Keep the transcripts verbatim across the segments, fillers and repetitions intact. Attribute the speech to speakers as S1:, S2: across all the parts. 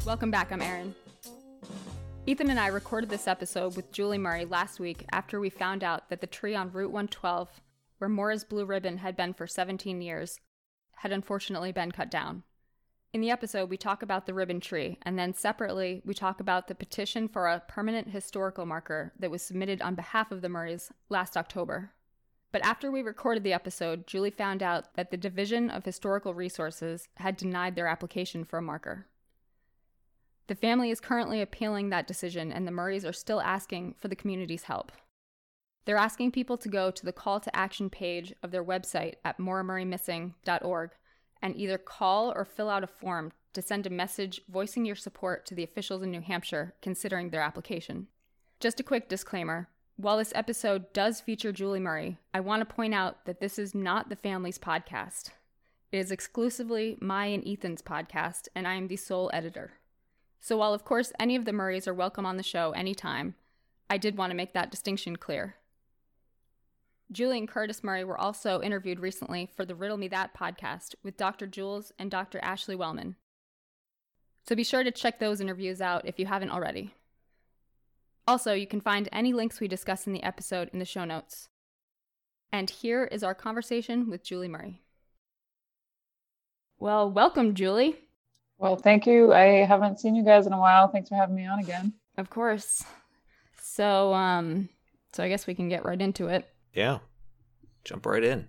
S1: Welcome back, I'm Erin. Ethan and I recorded this episode with Julie Murray last week after we found out that the tree on Route one twelve, where Mora's Blue Ribbon had been for seventeen years, had unfortunately been cut down. In the episode, we talk about the ribbon tree, and then separately, we talk about the petition for a permanent historical marker that was submitted on behalf of the Murrays last October. But after we recorded the episode, Julie found out that the Division of Historical Resources had denied their application for a marker. The family is currently appealing that decision, and the Murrays are still asking for the community's help. They're asking people to go to the call to action page of their website at mora murray missing dot org and either call or fill out a form to send a message voicing your support to the officials in New Hampshire considering their application. Just a quick disclaimer. While this episode does feature Julie Murray, I want to point out that this is not the family's podcast. It is exclusively my and Ethan's podcast, and I am the sole editor. So while of course any of the Murrays are welcome on the show anytime, I did want to make that distinction clear. Julie and Curtis Murray were also interviewed recently for the Riddle Me That podcast with Doctor Jules and Doctor Ashley Wellman. So be sure to check those interviews out if you haven't already. Also, you can find any links we discuss in the episode in the show notes. And here is our conversation with Julie Murray. Well, welcome, Julie.
S2: Well, thank you. I haven't seen you guys in a while. Thanks for having me on again.
S1: Of course. So, um, so I guess we can get right into it.
S3: Yeah, jump right in.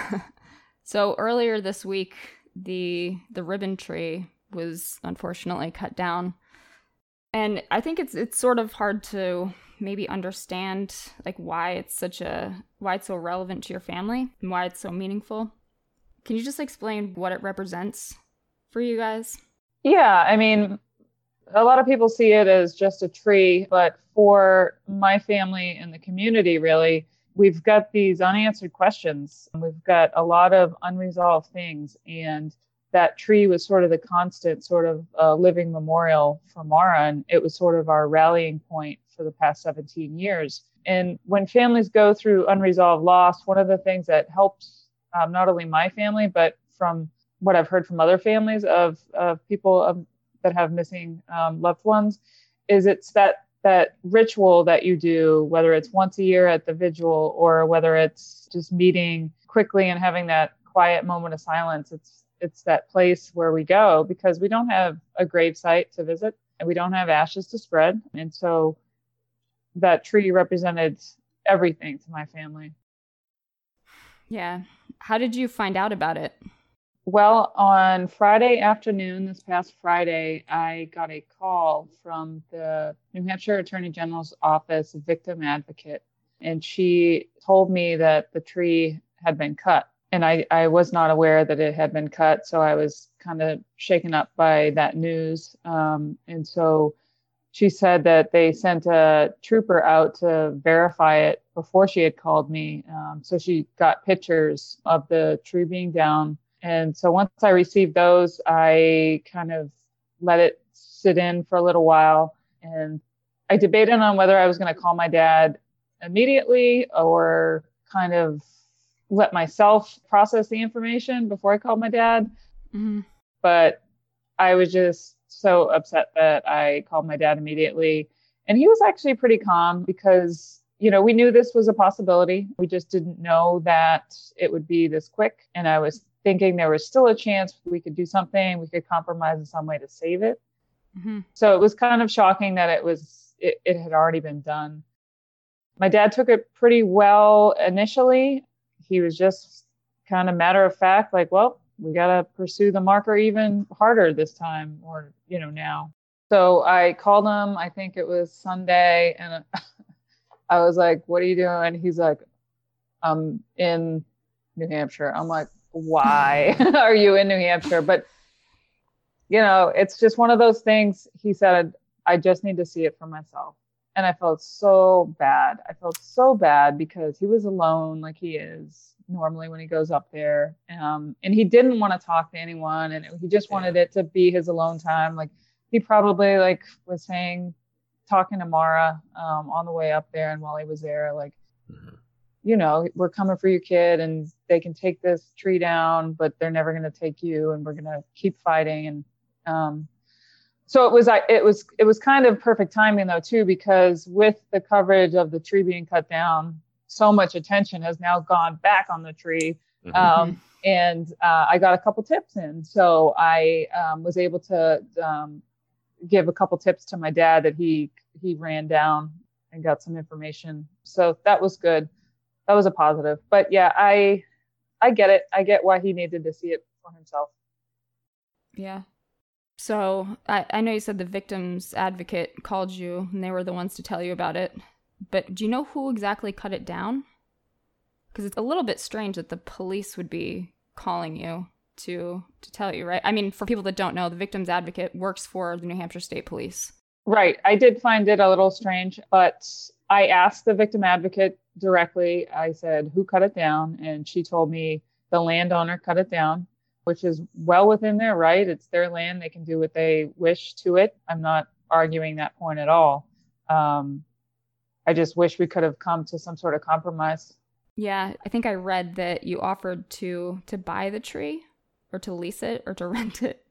S1: So earlier this week, the the ribbon tree was unfortunately cut down. And I think it's it's sort of hard to maybe understand like why it's such a why it's so relevant to your family and why it's so meaningful. Can you just explain what it represents for you guys?
S2: Yeah, I mean, a lot of people see it as just a tree, but for my family and the community, really, we've got these unanswered questions. We've got a lot of unresolved things, and that tree was sort of the constant sort of uh, living memorial for Mara, and it was sort of our rallying point for the past seventeen years. And when families go through unresolved loss, one of the things that helps um, not only my family, but from what I've heard from other families of, of people um, that have missing um, loved ones, is it's that that ritual that you do, whether it's once a year at the vigil or whether it's just meeting quickly and having that quiet moment of silence. It's it's that place where we go because we don't have a grave site to visit and we don't have ashes to spread. And so that tree represented everything to my family.
S1: Yeah. How did you find out about it?
S2: Well, on Friday afternoon, this past Friday, I got a call from the New Hampshire Attorney General's office victim advocate, and she told me that the tree had been cut. And I, I was not aware that it had been cut, so I was kind of shaken up by that news. Um, and so she said that they sent a trooper out to verify it before she had called me. Um, so she got pictures of the tree being down. And so once I received those, I kind of let it sit in for a little while. And I debated on whether I was going to call my dad immediately or kind of let myself process the information before I called my dad.
S1: Mm-hmm.
S2: But I was just so upset that I called my dad immediately. And he was actually pretty calm because, you know, we knew this was a possibility. We just didn't know that it would be this quick. And I was thinking there was still a chance we could do something, we could compromise in some way to save it.
S1: Mm-hmm.
S2: So it was kind of shocking that it was, it, it had already been done. My dad took it pretty well initially. He was just kind of matter of fact, like, well, we got to pursue the marker even harder this time or, you know, now. So I called him, I think it was Sunday, and I was like, what are you doing? He's like, I'm in New Hampshire. I'm like, why are you in New Hampshire? But, you know, it's just one of those things. He said, I just need to see it for myself. And I felt so bad. I felt so bad because he was alone like he is normally when he goes up there. Um, and he didn't want to talk to anyone. And he just wanted it to be his alone time. Like he probably like was saying, talking to Mara um, on the way up there. And while he was there, like, mm-hmm. you know, we're coming for your kid and they can take this tree down, but they're never going to take you. And we're going to keep fighting. And um, So it was, I, it was, it was kind of perfect timing though, too, because with the coverage of the tree being cut down, so much attention has now gone back on the tree.
S3: Mhm.
S2: Um, and uh, I got a couple tips in. So I um, was able to um, give a couple tips to my dad that he, he ran down and got some information. So that was good. That was a positive. But yeah, I, I get it. I get why he needed to see it for himself.
S1: Yeah. So I, I know you said the victim's advocate called you and they were the ones to tell you about it. But do you know who exactly cut it down? Because it's a little bit strange that the police would be calling you to to tell you, right? I mean, for people that don't know, the victim's advocate works for the New Hampshire State Police.
S2: Right. I did find it a little strange, but I asked the victim advocate directly. I said, who cut it down? And she told me the landowner cut it down, which is well within their right. It's their land. They can do what they wish to it. I'm not arguing that point at all. Um, I just wish we could have come to some sort of compromise.
S1: Yeah, I think I read that you offered to to buy the tree or to lease it or to rent it.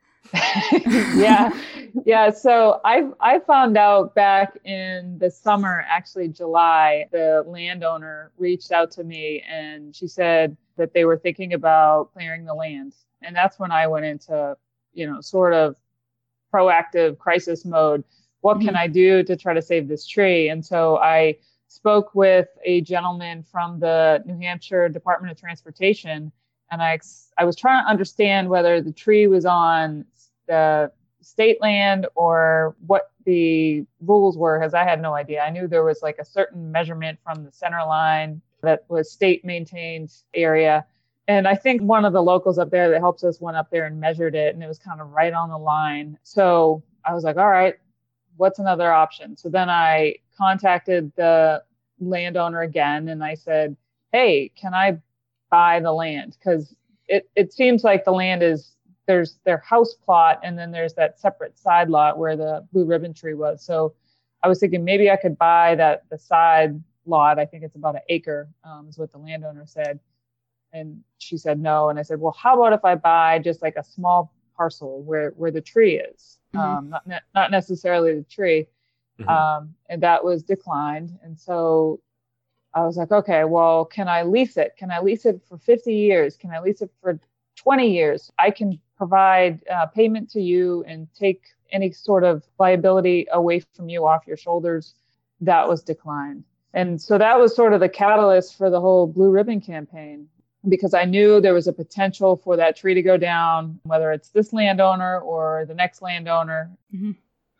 S2: yeah. Yeah. So I I found out back in the summer, actually July, the landowner reached out to me and she said that they were thinking about clearing the land. And that's when I went into, you know, sort of proactive crisis mode. What can I do to try to save this tree? And so I spoke with a gentleman from the New Hampshire Department of Transportation, and I I was trying to understand whether the tree was on the state land or what the rules were, because I had no idea. I knew there was like a certain measurement from the center line that was state maintained area. And I think one of the locals up there that helps us went up there and measured it, and it was kind of right on the line. So I was like, all right, what's another option? So then I contacted the landowner again and I said, hey, can I buy the land? Because it, it seems like the land is, there's their house plot and then there's that separate side lot where the blue ribbon tree was. So I was thinking maybe I could buy that the side lot. I think it's about an acre, um, is what the landowner said. And she said no. And I said, well, how about if I buy just like a small parcel where, where the tree is? Mm-hmm. Um, not, ne- not necessarily the tree. Mm-hmm. Um, and that was declined. And so I was like, okay, well, can I lease it? Can I lease it for fifty years? Can I lease it for twenty years? I can provide uh, payment to you and take any sort of liability away from you off your shoulders. That was declined. And so that was sort of the catalyst for the whole Blue Ribbon campaign, because I knew there was a potential for that tree to go down, whether it's this landowner or the next landowner. Mm-hmm.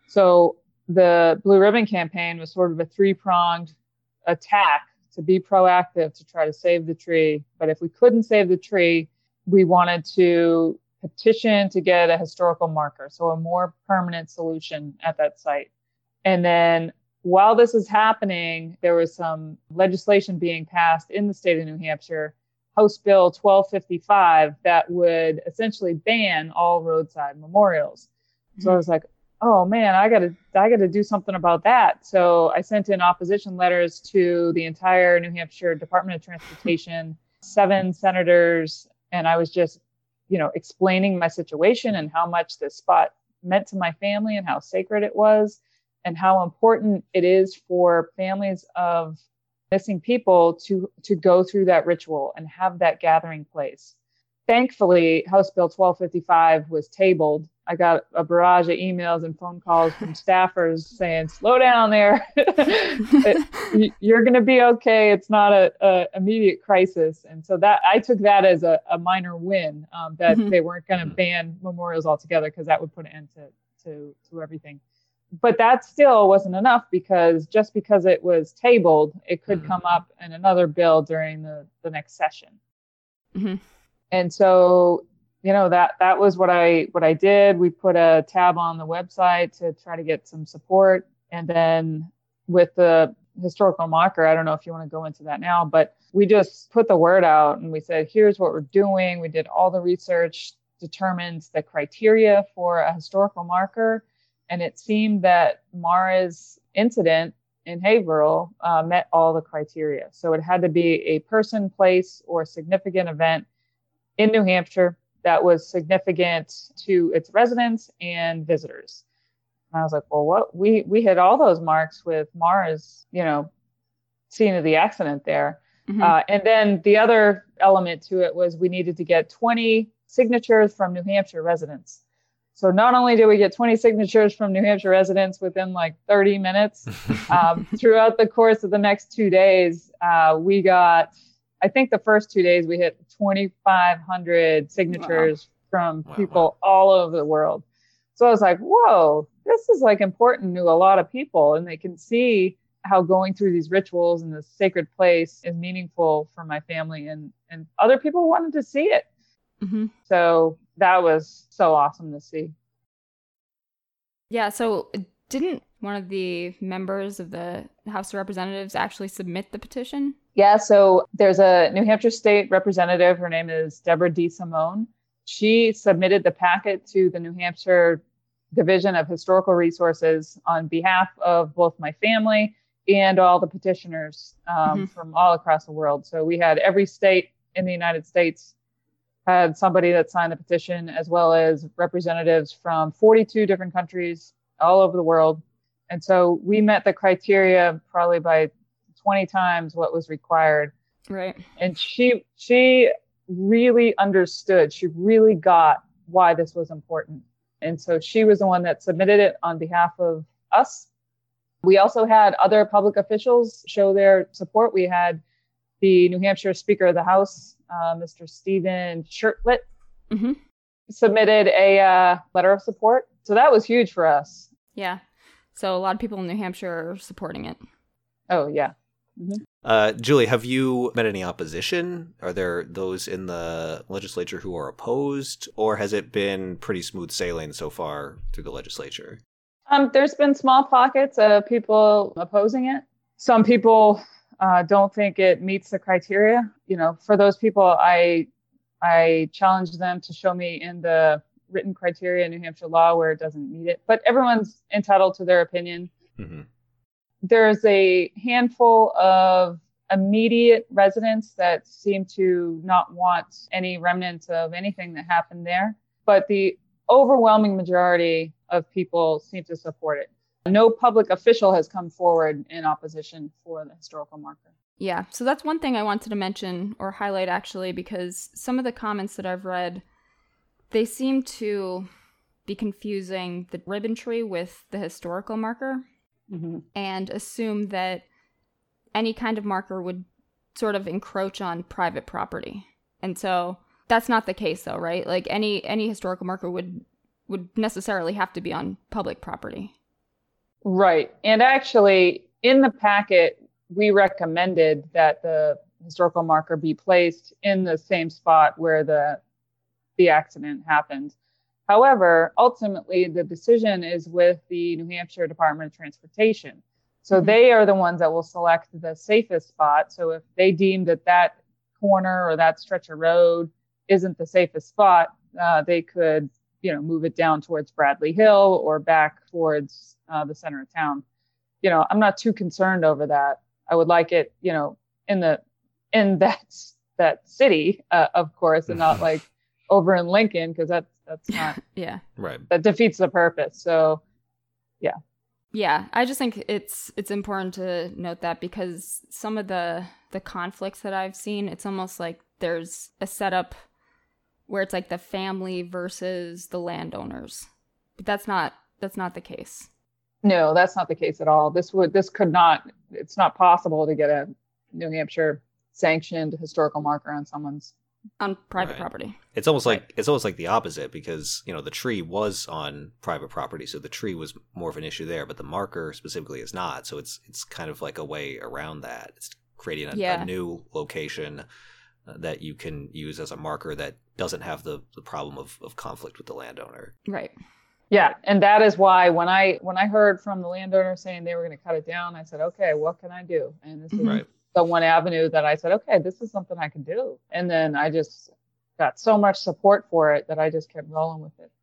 S2: So the Blue Ribbon campaign was sort of a three-pronged attack to be proactive to try to save the tree. But if we couldn't save the tree, we wanted to petition to get a historical marker, so a more permanent solution at that site. And then while this is happening, there was some legislation being passed in the state of New Hampshire, House Bill twelve fifty-five, that would essentially ban all roadside memorials. Mm-hmm. So I was like, oh man, I gotta, I gotta do something about that. So I sent in opposition letters to the entire New Hampshire Department of Transportation, seven senators, and I was just, you know, explaining my situation and how much this spot meant to my family and how sacred it was and how important it is for families of missing people to, to go through that ritual and have that gathering place. Thankfully, House Bill twelve fifty-five was tabled. I got a barrage of emails and phone calls from staffers saying, slow down there. You're going to be okay. It's not a, a immediate crisis. And so that I took that as a, a minor win, um, that mm-hmm. they weren't going to ban memorials altogether, because that would put an end to, to, to everything. But that still wasn't enough, because just because it was tabled, it could mm-hmm. come up in another bill during the, the next session. Mm-hmm. And so, you know, that, that was what I, what I did. We put a tab on the website to try to get some support. And then with the historical marker, I don't know if you want to go into that now, but we just put the word out and we said, here's what we're doing. We did all the research, determined the criteria for a historical marker. And it seemed that Mara's incident in Haverhill uh, met all the criteria. So it had to be a person, place, or significant event in New Hampshire that was significant to its residents and visitors. And I was like, well, what? We, we hit all those marks with Mara's, you know, scene of the accident there. Mm-hmm. Uh, and then the other element to it was we needed to get twenty signatures from New Hampshire residents. So not only did we get twenty signatures from New Hampshire residents within like thirty minutes, um, throughout the course of the next two days, uh, we got, I think the first two days we hit twenty-five hundred signatures wow. from wow, people wow. all over the world. So I was like, whoa, this is like important to a lot of people. And they can see how going through these rituals in this sacred place is meaningful for my family. And, and other people wanted to see it. Mm-hmm. So that was so awesome to see.
S1: Yeah. So didn't one of the members of the House of Representatives actually submit the petition?
S2: Yeah. So there's a New Hampshire state representative. Her name is Deborah DeSimone. She submitted the packet to the New Hampshire Division of Historical Resources on behalf of both my family and all the petitioners um, mm-hmm. from all across the world. So we had every state in the United States had somebody that signed the petition, as well as representatives from forty-two different countries all over the world. And so we met the criteria probably by twenty times what was required.
S1: Right.
S2: And she she really understood. She really got why this was important. And so she was the one that submitted it on behalf of us. We also had other public officials show their support. We had the New Hampshire Speaker of the House, uh, Mister Stephen Shirtlett, mm-hmm. submitted a uh, letter of support. So that was huge for us.
S1: Yeah. So a lot of people in New Hampshire are supporting it.
S2: Oh, yeah. Mm-hmm.
S3: Uh, Julie, have you met any opposition? Are there those in the legislature who are opposed, or has it been pretty smooth sailing so far through the legislature?
S2: Um, there's been small pockets of people opposing it. Some people uh, don't think it meets the criteria. You know, for those people, I I challenge them to show me in the written criteria in New Hampshire law where it doesn't meet it. But everyone's entitled to their opinion. Mm-hmm. There's a handful of immediate residents that seem to not want any remnants of anything that happened there. But the overwhelming majority of people seem to support it. No public official has come forward in opposition for the historical marker.
S1: Yeah, so that's one thing I wanted to mention or highlight, actually, because some of the comments that I've read, they seem to be confusing the ribbon tree with the historical marker. Mm-hmm. And assume that any kind of marker would sort of encroach on private property. And so that's not the case, though, right? Like any any historical marker would would necessarily have to be on public property.
S2: Right. And actually, in the packet, we recommended that the historical marker be placed in the same spot where the the accident happened. However, ultimately, the decision is with the New Hampshire Department of Transportation. So mm-hmm. they are the ones that will select the safest spot. So if they deem that that corner or that stretch of road isn't the safest spot, uh, they could, you know, move it down towards Bradley Hill or back towards uh, the center of town. You know, I'm not too concerned over that. I would like it, you know, in the in that that city, uh, of course, and not like over in Lincoln, because that's that's not
S1: yeah
S3: right.
S2: That defeats the purpose. So yeah.
S1: Yeah, I just think it's it's important to note that, because some of the the conflicts that I've seen, it's almost like there's a setup where it's like the family versus the landowners. But that's not that's not the case.
S2: No, that's not the case at all. This would this could not it's not possible to get a New Hampshire sanctioned historical marker on someone's
S1: on private
S3: right.
S1: property.
S3: It's almost right. like it's almost like the opposite, because, you know, the tree was on private property, so the tree was more of an issue there, but the marker specifically is not. So it's it's kind of like a way around that. It's creating a, yeah. a new location uh, that you can use as a marker that doesn't have the, the problem of, of conflict with the landowner.
S1: Right.
S2: Yeah, and that is why when I when I heard from the landowner saying they were going to cut it down, I said, okay, what can I do? And this is
S3: right.
S2: the one avenue that I said, okay, this is something I can do. And then I just got so much support for it that I just kept rolling with it.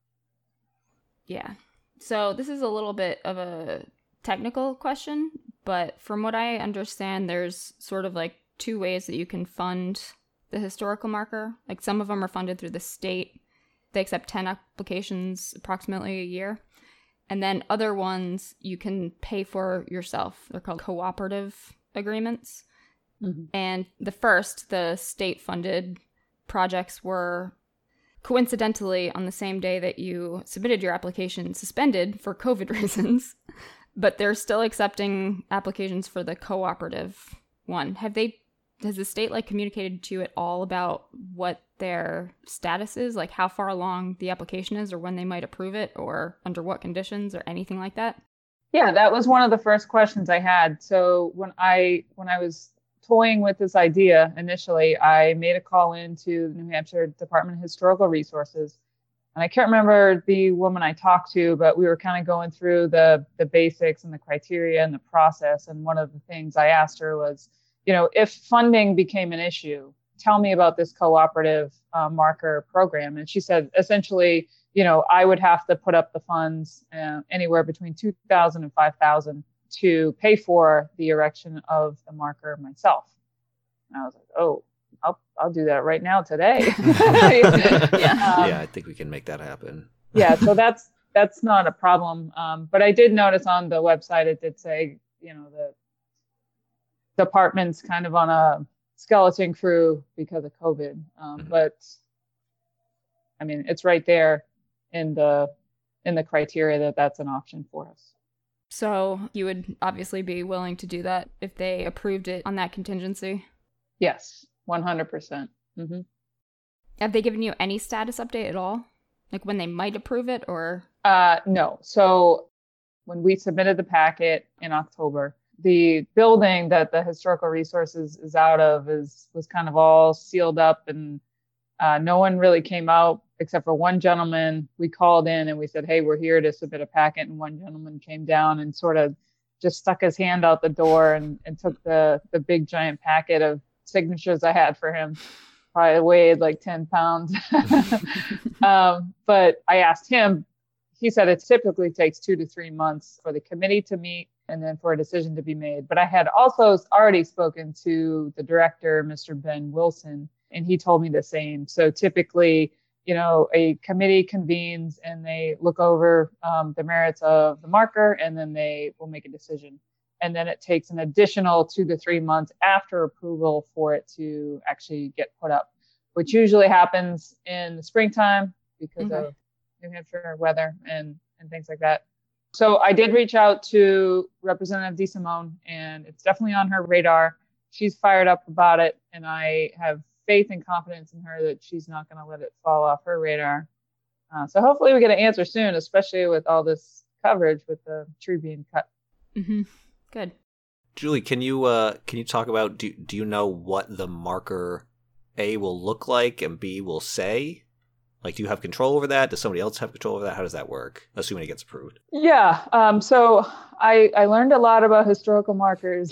S1: Yeah. So this is a little bit of a technical question, but from what I understand, there's sort of like two ways that you can fund the historical marker. Like some of them are funded through the state. They accept ten applications approximately a year. And then other ones you can pay for yourself. They're called cooperative agreements. Mm-hmm. And the first, the state-funded projects were coincidentally on the same day that you submitted your application suspended for COVID reasons, but they're still accepting applications for the cooperative one. Have they, has the state like communicated to you at all about what their status is, like how far along the application is or when they might approve it or under what conditions or anything like that?
S2: Yeah, that was one of the first questions I had. So when I when I was toying with this idea initially, I made a call into the New Hampshire Department of Historical Resources. And I can't remember the woman I talked to, but we were kind of going through the the basics and the criteria and the process. And one of the things I asked her was, you know, if funding became an issue, tell me about this cooperative uh, marker program. And she said, essentially, you know, I would have to put up the funds uh, anywhere between two thousand and five thousand to pay for the erection of the marker myself. And I was like, oh, I'll I'll do that right now today.
S3: yeah. Um, yeah, I think we can make that happen.
S2: yeah, so that's that's not a problem. Um, but I did notice on the website it did say, you know, the department's kind of on a skeleton crew because of COVID. Um, mm-hmm. But I mean, it's right there in the in the criteria that that's an option for us.
S1: So you would obviously be willing to do that if they approved it on that contingency?
S2: Yes, one hundred percent. Mm-hmm.
S1: Have they given you any status update at all? Like when they might approve it or?
S2: Uh, no. So when we submitted the packet in October, the building that the Historical Resources is out of is was kind of all sealed up and uh, no one really came out except for one gentleman. We called in and we said, hey, we're here to submit a packet. And one gentleman came down and sort of just stuck his hand out the door and, and took the, the big giant packet of signatures I had for him. Probably weighed like ten pounds. um, but I asked him, he said it typically takes two to three months for the committee to meet and then for a decision to be made. But I had also already spoken to the director, Mister Ben Wilson, and he told me the same. So typically, you know, a committee convenes and they look over um, the merits of the marker and then they will make a decision. And then it takes an additional two to three months after approval for it to actually get put up, which usually happens in the springtime because okay. of New Hampshire weather and, and things like that. So I did reach out to Representative DeSimone, and it's definitely on her radar. She's fired up about it, and I have faith and confidence in her that she's not going to let it fall off her radar. Uh, so hopefully we get an answer soon, especially with all this coverage with the tree being cut.
S1: Mm-hmm. Good.
S3: Julie, can you uh, can you talk about, do, do you know what the marker A will look like and B will say? Like, do you have control over that? Does somebody else have control over that? How does that work, assuming it gets approved?
S2: Yeah. Um, so I, I learned a lot about historical markers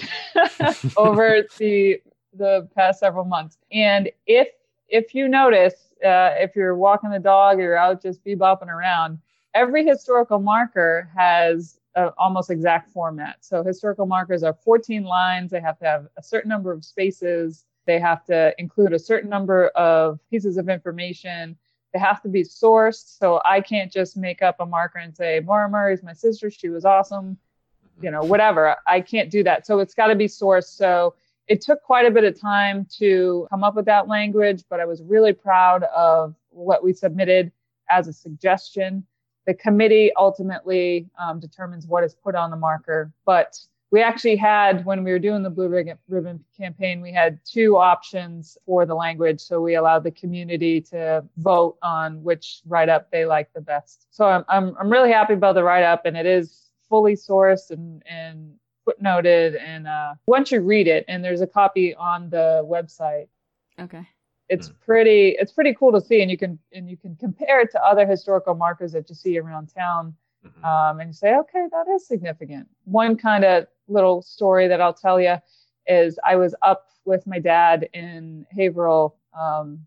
S2: over the the past several months. And if if you notice, uh, if you're walking the dog or you're out just bebopping around, every historical marker has a almost exact format. So historical markers are fourteen lines. They have to have a certain number of spaces. They have to include a certain number of pieces of information. They have to be sourced. So I can't just make up a marker and say, Maura Murray's my sister. She was awesome. You know, whatever. I can't do that. So it's got to be sourced. So it took quite a bit of time to come up with that language, but I was really proud of what we submitted as a suggestion. The committee ultimately um, determines what is put on the marker, but we actually had, when we were doing the Blue Ribbon campaign, we had two options for the language. So we allowed the community to vote on which write-up they liked the best. So I'm I'm, I'm really happy about the write-up, and it is fully sourced and, and footnoted. And uh, once you read it, and there's a copy on the website.
S1: Okay.
S2: It's pretty it's pretty cool to see, and you can and you can compare it to other historical markers that you see around town. Mm-hmm. Um, and you say, okay, that is significant. One kind of little story that I'll tell you is I was up with my dad in Haverhill. Um,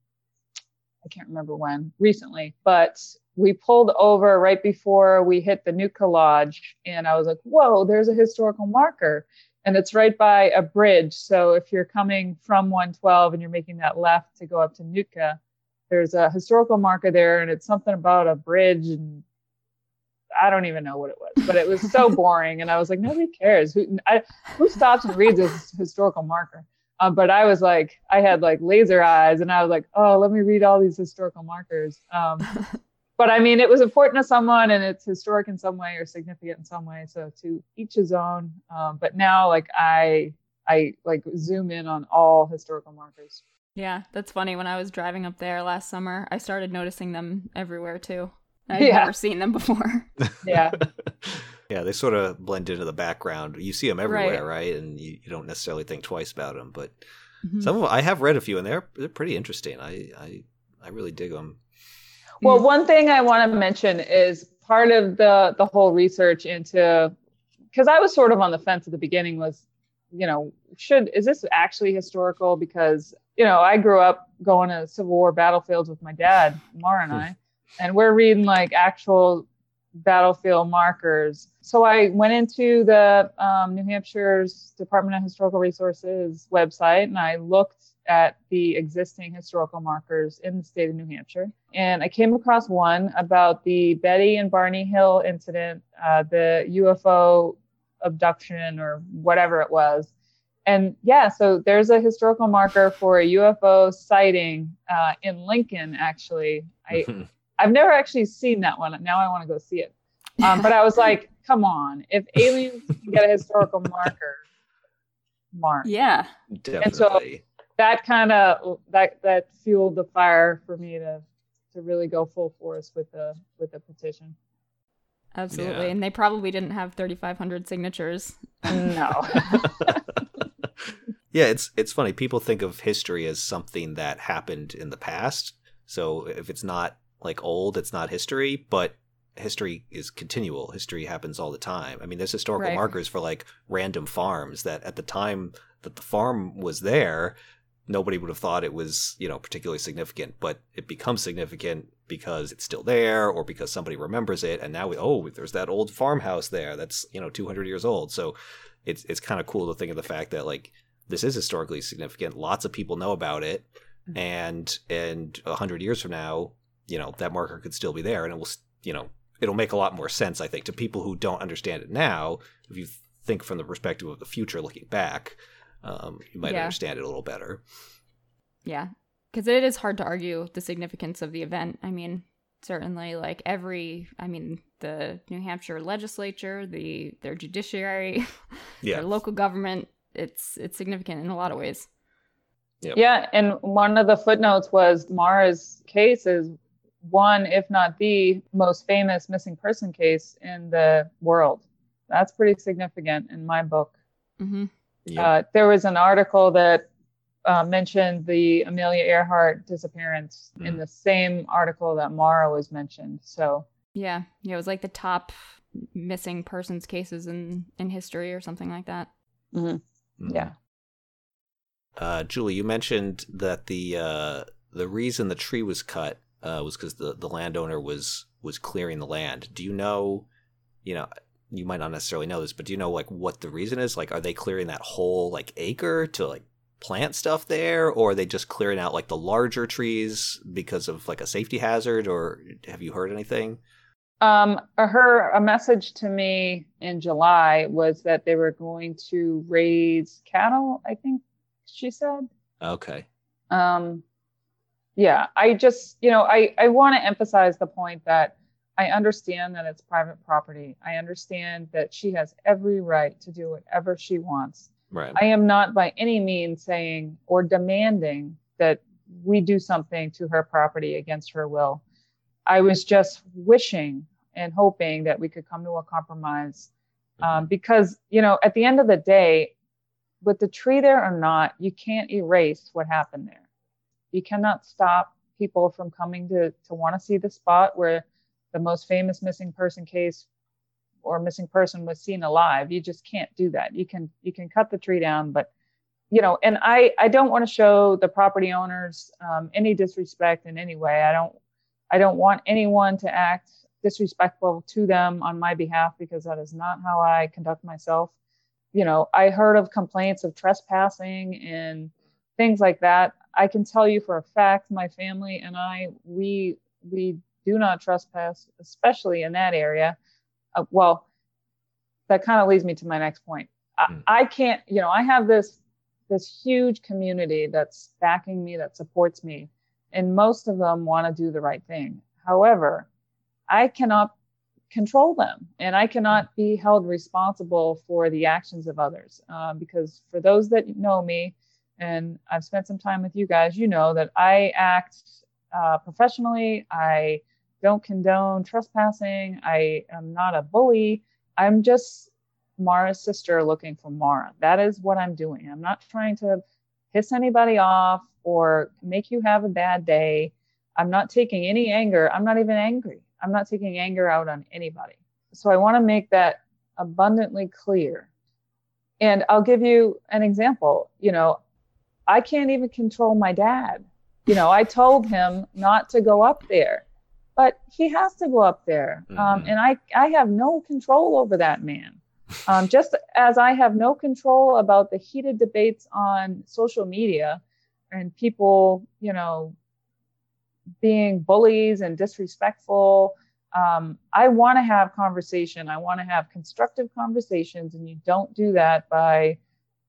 S2: I can't remember when, recently, but we pulled over right before we hit the Nootka Lodge. And I was like, whoa, there's a historical marker. And it's right by a bridge. So if you're coming from one twelve and you're making that left to go up to Nootka, there's a historical marker there. And it's something about a bridge and I don't even know what it was, but it was so boring. And I was like, nobody cares. Who, I, who stops and reads this historical marker? Um, but I was like, I had like laser eyes, and I was like, oh, let me read all these historical markers. Um, but I mean, it was important to someone, and it's historic in some way or significant in some way. So to each his own. Um, but now, like I, I like zoom in on all historical markers.
S1: Yeah, that's funny. When I was driving up there last summer, I started noticing them everywhere too. I'd
S2: yeah.
S1: never seen them before.
S2: yeah.
S3: Yeah, they sort of blend into the background. You see them everywhere,
S1: Right.
S3: right? And you, you don't necessarily think twice about them. But
S1: Mhm.
S3: some of them, I have read a few, and they're they're pretty interesting. I I, I really dig them.
S2: Well, one thing I want to mention is part of the the whole research into, because I was sort of on the fence at the beginning, was, you know, should is this actually historical? Because, you know, I grew up going to Civil War battlefields with my dad, Mara and I, and we're reading like actual battlefield markers. So I went into the um, New Hampshire's Department of Historical Resources website, and I looked at the existing historical markers in the state of New Hampshire. And I came across one about the Betty and Barney Hill incident, uh, the U F O abduction or whatever it was. And yeah, so there's a historical marker for a U F O sighting uh, in Lincoln, actually. I, I've never actually seen that one. Now I want to go see it. Um, but I was like, come on, if aliens can get a historical marker, mark.
S1: Yeah.
S3: Definitely.
S2: And so that kind of, that, that fueled the fire for me to, to really go full force with the, with the petition.
S1: Absolutely.
S3: Yeah.
S1: And they probably didn't have thirty-five hundred signatures.
S2: No.
S3: Yeah, it's it's funny. People think of history as something that happened in the past. So if it's not like old, it's not history, but history is continual. History happens all the time. I mean, there's historical
S1: Right.
S3: markers for like random farms that at the time that the farm was there, nobody would have thought it was, you know, particularly significant, but it becomes significant because it's still there or because somebody remembers it. And now we, oh, there's that old farmhouse there that's, you know, two hundred years old. So it's, it's kind of cool to think of the fact that like, this is historically significant. Lots of people know about it. And, and a hundred years from now, you know, that marker could still be there, and it will, you know, it'll make a lot more sense, I think, to people who don't understand it now. If you think from the perspective of the future looking back, um, you might
S1: Yeah.
S3: understand it a little better.
S1: Yeah. Because it is hard to argue the significance of the event. I mean, certainly, like every, I mean, the New Hampshire legislature, the their judiciary,
S3: Yeah.
S1: their local government, it's it's significant in a lot of ways.
S3: Yep.
S2: Yeah, and one of the footnotes was Mara's case is one, if not the most famous missing person case in the world. That's pretty significant in my book.
S1: Mm-hmm.
S3: Yep.
S2: Uh, there was an article that uh, mentioned the Amelia Earhart disappearance
S3: Mm.
S2: in the same article that Mara was mentioned. So
S1: Yeah. Yeah, it was like the top missing persons cases in, in history or something like that.
S2: mhm,
S3: Mhm.
S2: yeah.
S3: Uh, Julie, you mentioned that the uh, the reason the tree was cut uh, was because the, the landowner was was clearing the land. Do you know, you know, you might not necessarily know this, but do you know like what the reason is? Like, are they clearing that whole like acre to like plant stuff there, or are they just clearing out like the larger trees because of like a safety hazard, or have you heard anything?
S2: Um, her a message to me in July was that they were going to raise cattle, I think she said.
S3: Okay.
S2: Um, yeah, I just, you know, I, I want to emphasize the point that I understand that it's private property. I understand that she has every right to do whatever she wants.
S3: Right.
S2: I am not by any means saying or demanding that we do something to her property against her will. I was just wishing and hoping that we could come to a compromise. Um, because, you know, at the end of the day, with the tree there or not, you can't erase what happened there. You cannot stop people from coming to, to want to see the spot where the most famous missing person case or missing person was seen alive. You just can't do that. You can, you can cut the tree down, but, you know, and I, I don't want to show the property owners um, any disrespect in any way. I don't, I don't want anyone to act disrespectful to them on my behalf, because that is not how I conduct myself. You know, I heard of complaints of trespassing and things like that. I can tell you for a fact, my family and I, we we do not trespass, especially in that area. uh, well, that kind of leads me to my next point. I, mm. I can't, you know, I have this, this huge community that's backing me, that supports me. And most of them want to do the right thing. However, I cannot control them, and I cannot be held responsible for the actions of others. Uh, because for those that know me, and I've spent some time with you guys, you know that I act uh, professionally. I don't condone trespassing. I am not a bully. I'm just Mara's sister looking for Mara. That is what I'm doing. I'm not trying to piss anybody off or make you have a bad day. I'm not taking any anger. I'm not even angry. I'm not taking anger out on anybody. So I want to make that abundantly clear. And I'll give you an example. You know, I can't even control my dad. You know, I told him not to go up there, but he has to go up there. Mm-hmm. Um, and I, I have no control over that man. Um, just as I have no control about the heated debates on social media and people, you know, being bullies and disrespectful. Um, I want to have conversation. I want to have constructive conversations, and you don't do that by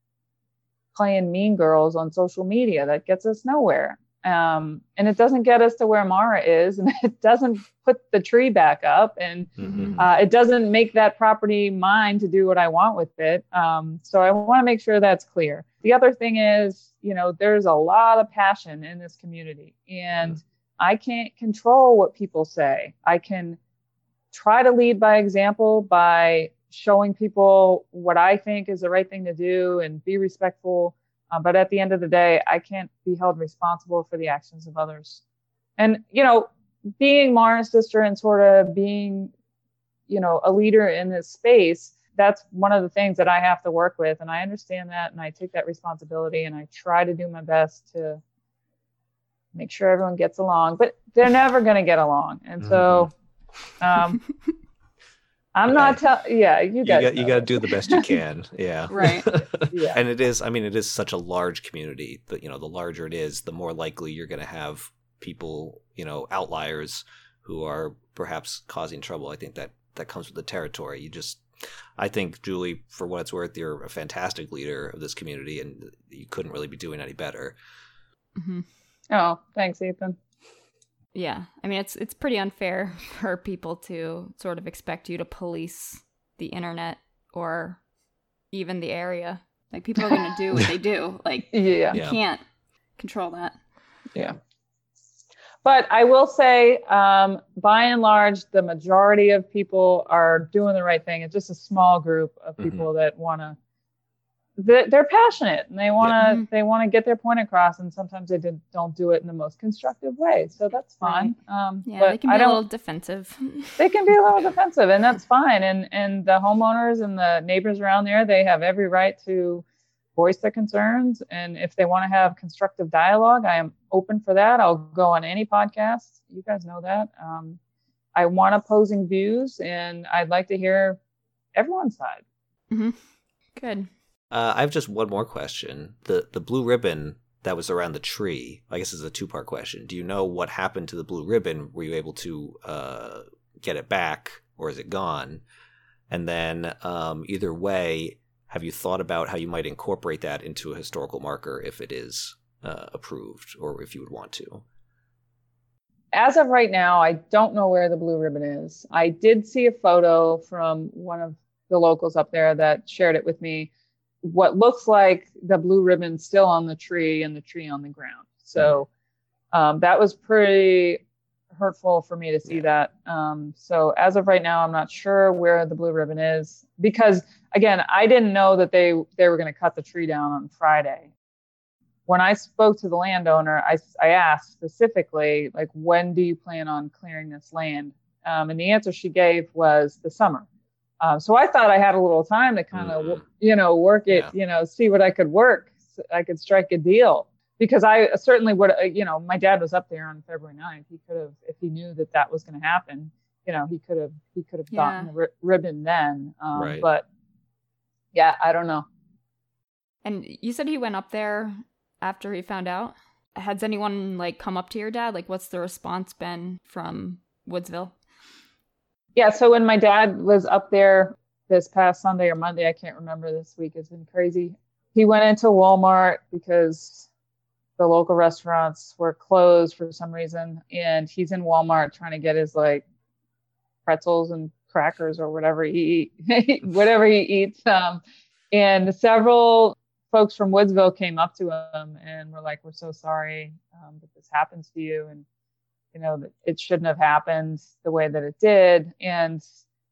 S2: playing mean girls on social media. That gets us nowhere. Um, and it doesn't get us to where Mara is, and it doesn't put the tree back up, and mm-hmm. uh, it doesn't make that property mine to do what I want with it. Um, so I want to make sure that's clear. The other thing is, you know, there's a lot of passion in this community, and mm-hmm. I can't control what people say. I can try to lead by example by showing people what I think is the right thing to do and be respectful. Uh, but at the end of the day, I can't be held responsible for the actions of others. And, you know, being Mara's sister and sort of being, you know, a leader in this space, that's one of the things that I have to work with. And I understand that, and I take that responsibility, and I try to do my best to make sure everyone gets along, but they're never going to get along. And so um, I'm not telling, yeah, you guys.
S3: You got, you got to do the best you can. Yeah.
S1: Right.
S3: Yeah. And it is, I mean, it is such a large community that, you know, the larger it is, the more likely you're going to have people, you know, outliers who are perhaps causing trouble. I think that that comes with the territory. You just, I think, Julie, for what it's worth, you're a fantastic leader of this community, and you couldn't really be doing any better.
S1: Mm-hmm.
S2: Oh, thanks, Ethan.
S1: Yeah, I mean, it's it's pretty unfair for people to sort of expect you to police the internet or even the area. Like, people are going to do what they do. Like,
S2: yeah.
S1: you can't control that.
S2: Yeah. But I will say, um, by and large, the majority of people are doing the right thing. It's just a small group of people mm-hmm. that want to. They're passionate, and they want to. Yeah. They want to get their point across, and sometimes they did, don't do it in the most constructive way. So that's fine.
S1: Right.
S2: Um,
S1: yeah,
S2: but
S1: they can be
S2: I
S1: a
S2: don't,
S1: little defensive.
S2: They can be a little defensive, and that's fine. And and the homeowners and the neighbors around there, they have every right to voice their concerns. And if they want to have constructive dialogue, I am open for that. I'll go on any podcast. You guys know that. Um, I want opposing views, and I'd like to hear everyone's side.
S1: Mm-hmm. Good.
S3: Uh, I have just one more question. The the blue ribbon that was around the tree, I guess is a two-part question. Do you know what happened to the blue ribbon? Were you able to uh, get it back, or is it gone? And then um, either way, have you thought about how you might incorporate that into a historical marker if it is uh, approved, or if you would want to?
S2: As of right now, I don't know where the blue ribbon is. I did see a photo from one of the locals up there that shared it with me. What looks like the blue ribbon still on the tree and the tree on the ground. So um, that was pretty hurtful for me to see yeah. that. Um, so as of right now, I'm not sure where the blue ribbon is, because again, I didn't know that they, they were going to cut the tree down on Friday. When I spoke to the landowner, I, I asked specifically, like, when do you plan on clearing this land? Um, and the answer she gave was the summer. Um, so I thought I had a little time to kind of, mm-hmm. you know, work it, yeah. you know, see what I could work. So I could strike a deal, because I certainly would, you know, my dad was up there on February ninth. He could have, if he knew that that was going to happen, you know, he could have, he could have yeah. gotten the ri- ribbon then. Um, right. But yeah, I don't know.
S1: And you said he went up there after he found out. Has anyone like come up to your dad? Like, what's the response been from Woodsville?
S2: Yeah, so when my dad was up there this past Sunday or Monday, I can't remember, this week has been crazy. He went into Walmart because the local restaurants were closed for some reason. And he's in Walmart trying to get his like pretzels and crackers or whatever he eat, whatever he eats. Um, and several folks from Woodsville came up to him and were like, "We're so sorry um, that this happens to you. And, you know, that it shouldn't have happened the way that it did." And,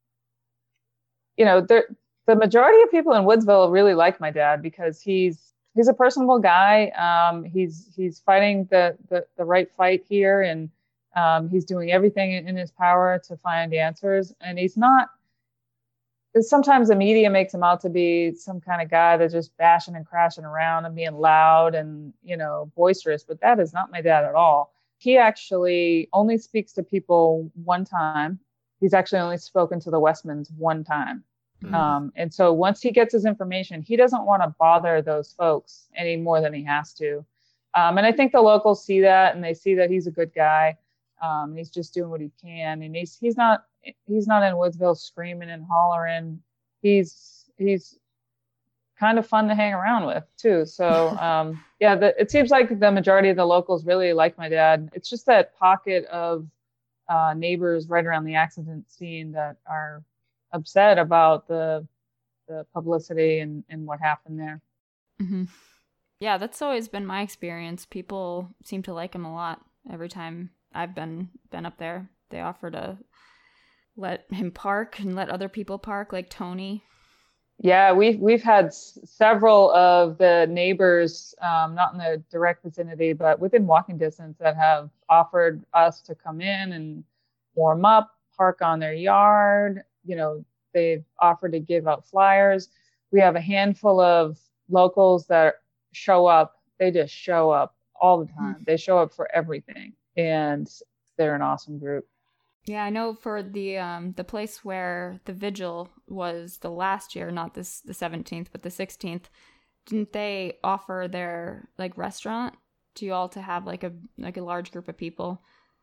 S2: you know, there, the majority of people in Woodsville really like my dad because he's, he's a personable guy. Um, he's, he's fighting the, the, the right fight here. And um, he's doing everything in his power to find answers. And he's not, sometimes the media makes him out to be some kind of guy that's just bashing and crashing around and being loud and, you know, boisterous, but that is not my dad at all. He actually only speaks to people one time. He's actually only spoken to the Westmans one time. Mm-hmm. Um, and so once he gets his information, he doesn't want to bother those folks any more than he has to. Um, and I think the locals see that, and they see that he's a good guy. Um, he's just doing what he can. And he's, he's not, he's not in Woodsville screaming and hollering. He's, he's kind of fun to hang around with too. So, um, yeah, the, it seems like the majority of the locals really like my dad. It's just that pocket of uh, neighbors right around the accident scene that are upset about the the publicity and, and what happened there.
S1: Mm-hmm. Yeah, that's always been my experience. People seem to like him a lot. Every time I've been been up there, they offer to let him park and let other people park, like Tony.
S2: Yeah, we've we've had s- several of the neighbors, um, not in the direct vicinity, but within walking distance, that have offered us to come in and warm up, park on their yard. You know, they've offered to give out flyers. We have a handful of locals that show up. They just show up all the time. Mm-hmm. They show up for everything, and they're an awesome group.
S1: Yeah, I know for the um the place where the vigil was the last year, not this the seventeenth, but the sixteenth, didn't they offer their like restaurant to you all to have like a like a large group of people?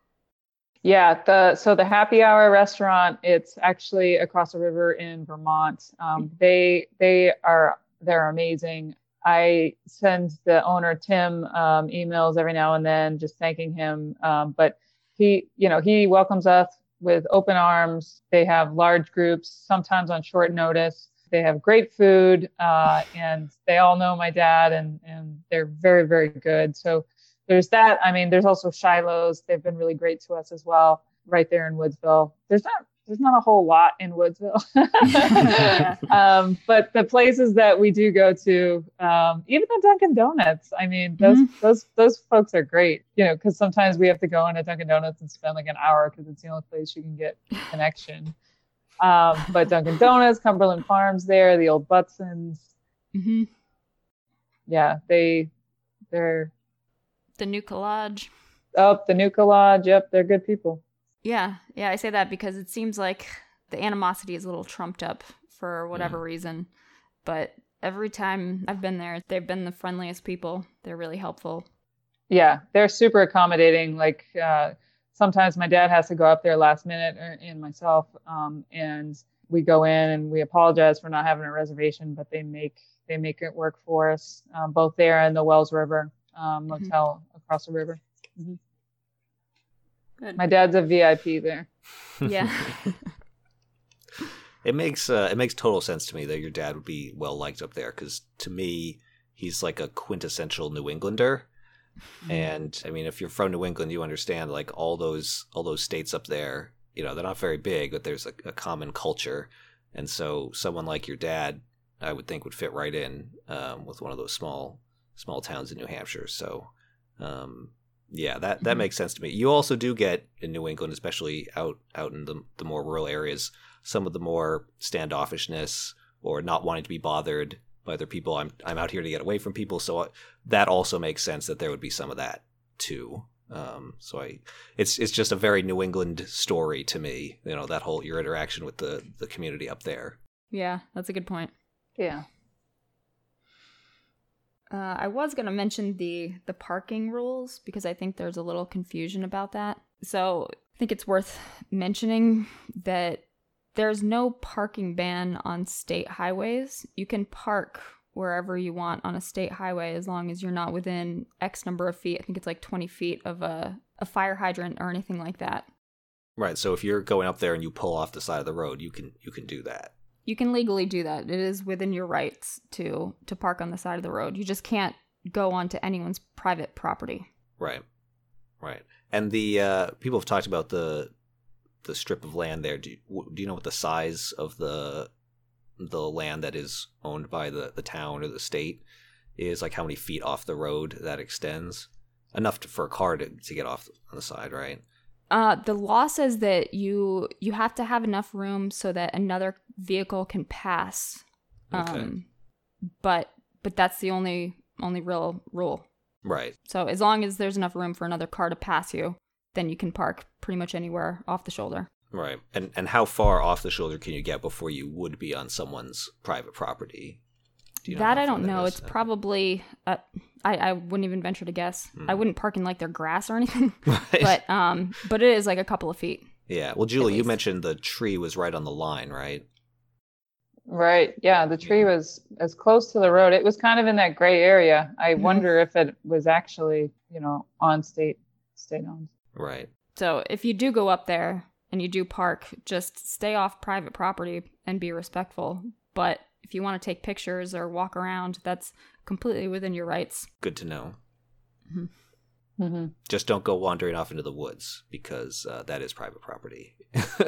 S2: Yeah, the so the Happy Hour restaurant, it's actually across the river in Vermont. Um, they they are they're amazing. I send the owner Tim um, emails every now and then, just thanking him. Um, but he, you know, he welcomes us with open arms. They have large groups, sometimes on short notice. They have great food, uh, and they all know my dad, and and they're very very good. So there's that. I mean, there's also Shiloh's. They've been really great to us as well, right there in Woodsville. There's not there's not a whole lot in Woodsville, um, but the places that we do go to, um, even the Dunkin' Donuts. I mean, those mm-hmm. those those folks are great. You know, because sometimes we have to go into Dunkin' Donuts and spend like an hour because it's the only place you can get connection. Um, but Dunkin' Donuts, Cumberland Farms, there, the old Butsons.
S1: Mm-hmm.
S2: Yeah, they they're.
S1: The Nuka Lodge.
S2: Oh, the Nuka Lodge. Yep, they're good people.
S1: Yeah, yeah, I say that because it seems like the animosity is a little trumped up for whatever mm. reason. But every time I've been there, they've been the friendliest people. They're really helpful.
S2: Yeah, they're super accommodating. Like uh, sometimes my dad has to go up there last minute, and myself, um, and we go in and we apologize for not having a reservation, but they make they make it work for us, um, both there and the Wells River um, motel mm-hmm. across the river. Mm-hmm.
S1: Good.
S2: My dad's a V I P there.
S1: Yeah.
S3: It makes uh, it makes total sense to me that your dad would be well liked up there, because to me, he's like a quintessential New Englander. And I mean, if you're from New England, you understand like all those all those states up there. You know, they're not very big, but there's a, a common culture, and so someone like your dad, I would think, would fit right in um, with one of those small small towns in New Hampshire. So. Um, Yeah, that, that mm-hmm. makes sense to me. You also do get in New England, especially out, out in the the more rural areas, some of the more standoffishness or not wanting to be bothered by other people. I'm I'm out here to get away from people, so I, that also makes sense that there would be some of that too. Um, so I, it's it's just a very New England story to me. You know, that whole your interaction with the the community up there.
S1: Yeah, that's a good point.
S2: Yeah.
S1: Uh, I was going to mention the, the parking rules because I think there's a little confusion about that. So I think it's worth mentioning that there's no parking ban on state highways. You can park wherever you want on a state highway as long as you're not within X number of feet. I think it's like twenty feet of a, a fire hydrant or anything like that.
S3: Right. So if you're going up there and you pull off the side of the road, you can you can do that.
S1: You can legally do that. It is within your rights to to park on the side of the road. You just can't go onto anyone's private property.
S3: Right. Right. And the uh, people have talked about the the strip of land there. Do you, do you know what the size of the the land that is owned by the, the town or the state is? Like how many feet off the road that extends? Enough to, for a car to, to get off on the side, right?
S1: Uh, the law says that you you have to have enough room so that another vehicle can pass. Um,
S3: Okay.
S1: But but that's the only only real rule.
S3: Right.
S1: So as long as there's enough room for another car to pass you, then you can park pretty much anywhere off the shoulder.
S3: Right. And and how far off the shoulder can you get before you would be on someone's private property? Do you know
S1: That
S3: how
S1: I
S3: far
S1: don't
S3: that
S1: know.
S3: is?
S1: It's probably, uh, I, I wouldn't even venture to guess.
S3: Hmm.
S1: I wouldn't park in like their grass or anything.
S3: Right.
S1: But um, but it is like a couple of feet.
S3: Yeah. Well, Julie, you
S1: least.
S3: mentioned the tree was right on the line, right?
S2: Right. Yeah. The tree was as close to the road. It was kind of in that gray area. I
S1: Mhm.
S2: wonder if it was actually, you know, on state, state owned.
S3: Right.
S1: So if you do go up there and you do park, just stay off private property and be respectful. But if you want to take pictures or walk around, that's completely within your rights.
S3: Good to know.
S2: Mm-hmm.
S3: Just don't go wandering off into the woods because uh, that is private property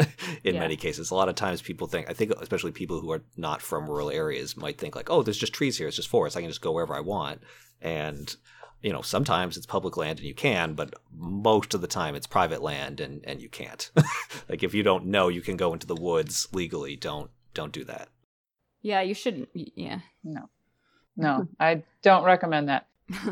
S3: in
S1: Yeah.
S3: many cases. A lot of times people think, I think especially people who are not from rural areas might think like, oh, there's just trees here. It's just forest. I can just go wherever I want. And, you know, sometimes it's public land and you can, but most of the time it's private land and, and you can't. Like if you don't know you can go into the woods legally, don't don't do that.
S1: Yeah, you shouldn't. y- Yeah.
S2: No, no, I don't recommend that.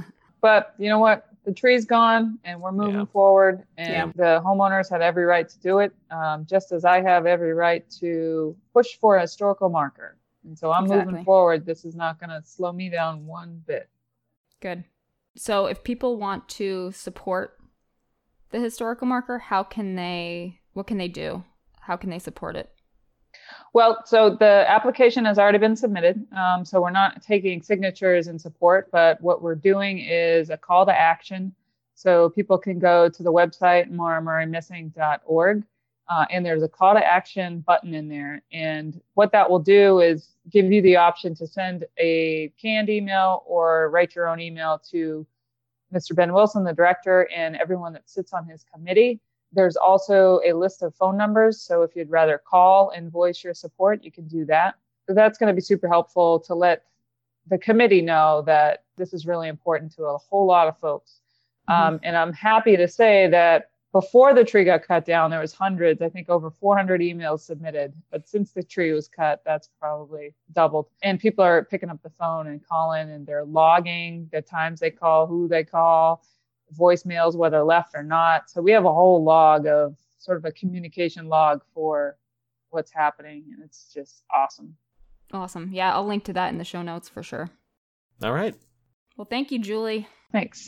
S2: But you know what? The tree's gone and we're moving
S3: Yeah.
S2: forward, and
S1: Yeah.
S2: the homeowners had every right to do it, um, just as I have every right to push for a historical marker. And so I'm
S1: Exactly.
S2: moving forward. This is not going to slow me down one bit.
S1: Good. So if people want to support the historical marker, how can they, what can they do? How can they support it?
S2: Well, so the application has already been submitted. Um, so we're not taking signatures in support, but what we're doing is a call to action. So people can go to the website, maura murray missing dot org, uh, and there's a call to action button in there. And what that will do is give you the option to send a canned email or write your own email to Mister Ben Wilson, the director, and everyone that sits on his committee. There's also a list of phone numbers. So if you'd rather call and voice your support, you can do that. So that's going to be super helpful to let the committee know that this is really important to a whole lot of folks.
S1: Mhm.
S2: Um, and I'm happy to say that before the tree got cut down, there was hundreds, I think over four hundred emails submitted. But since the tree was cut, that's probably doubled. And people are picking up the phone and calling, and they're logging the times they call, who they call, voicemails, whether left or not. So we have a whole log of sort of a communication log for what's happening. And it's just awesome.
S1: Awesome. Yeah, I'll link to that in the show notes for sure.
S3: All right.
S1: Well, thank you, Julie.
S2: Thanks.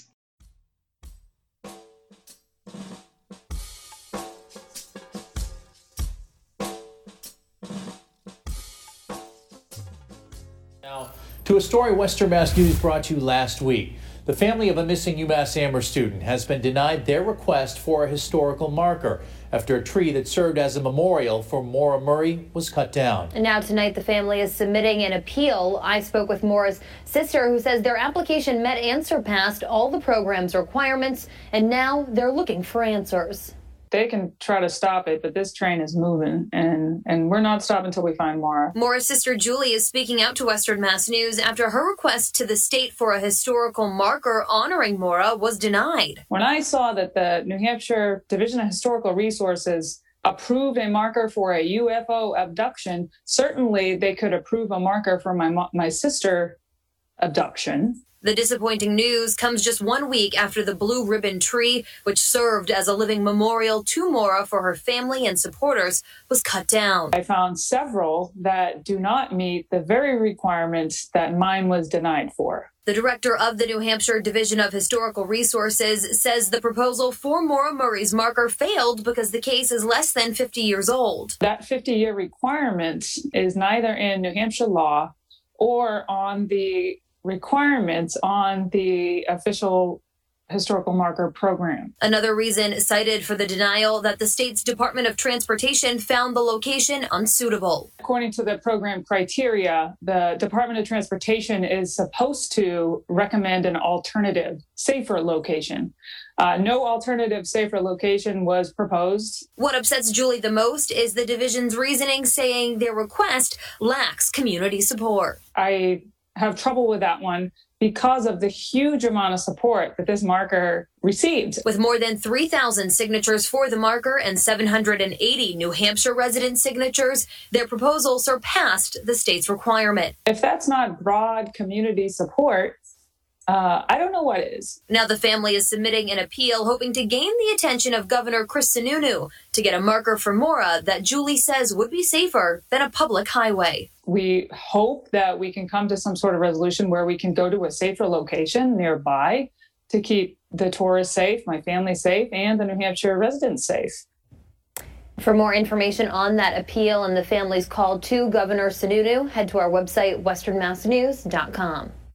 S4: Now, to a story Western Mass News brought to you last week. The family of a missing UMass Amherst student has been denied their request for a historical marker after a tree that served as a memorial for Maura Murray was cut down.
S5: And now tonight the family is submitting an appeal. I spoke with Maura's sister, who says their application met and surpassed all the program's requirements, and now they're looking for answers.
S6: They can try to stop it, but this train is moving, and, and we're not stopping until we find Maura.
S5: Maura's sister Julie is speaking out to Western Mass News after her request to the state for a historical marker honoring Maura was denied.
S6: When I saw that the New Hampshire Division of Historical Resources approved a marker for a U F O abduction, certainly they could approve a marker for my mo- my sister abduction.
S5: The disappointing news comes just one week after the blue ribbon tree, which served as a living memorial to Maura for her family and supporters, was cut down.
S6: I found several that do not meet the very requirements that mine was denied for.
S5: The director of the New Hampshire Division of Historical Resources says the proposal for Maura Murray's marker failed because the case is less than fifty years old.
S6: That fifty-year requirement is neither in New Hampshire law or on the requirements on the official historical marker program.
S5: Another reason cited for the denial that the state's Department of Transportation found the location unsuitable.
S6: According to the program criteria, the Department of Transportation is supposed to recommend an alternative, safer location. Uh, no alternative, safer location was proposed.
S5: What upsets Julie the most is the division's reasoning, saying their request lacks community support.
S6: I have trouble with that one because of the huge amount of support that this marker received.
S5: With more than three thousand signatures for the marker and seven hundred eighty New Hampshire resident signatures, their proposal surpassed the state's requirement.
S6: If that's not broad community support, Uh, I don't know what is.
S5: Now the family is submitting an appeal hoping to gain the attention of Governor Chris Sununu to get a marker for Maura that Julie says would be safer than a public highway.
S6: We hope that we can come to some sort of resolution where we can go to a safer location nearby to keep the tourists safe, my family safe, and the New Hampshire residents safe.
S5: For more information on that appeal and the family's call to Governor Sununu, head to our website, western mass news dot com.